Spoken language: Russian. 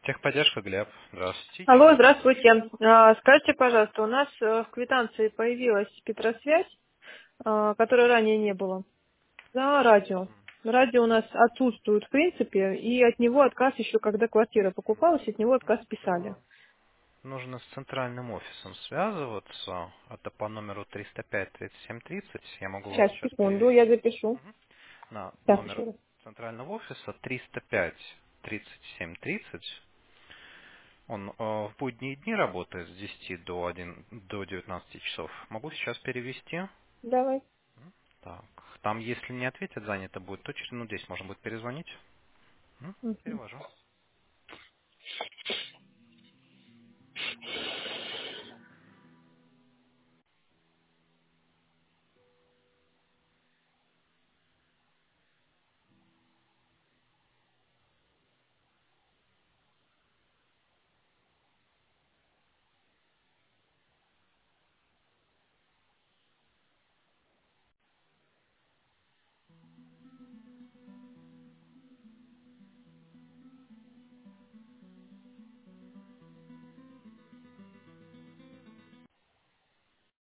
Техподдержка, Глеб. Здравствуйте. Алло, Чем могу помочь? здравствуйте. Скажите, пожалуйста, у нас в квитанции появилась Петросвязь, которой ранее не было, за радио. Радио у нас отсутствует в принципе, и от него отказ еще, когда квартира покупалась, от него отказ писали. Нужно с центральным офисом связываться. Это по номеру 305-3730. Я могу вас Сейчас, сейчас секунду, я перевести запишу. на Так, номер еще раз. центрального офиса 305-3730. Он в будние дни работает с 10 до 19 часов. Могу сейчас перевести. Давай. Так. Там, если не ответят, занято будет, то через минут 10 можно будет перезвонить. Мгм. Перевожу.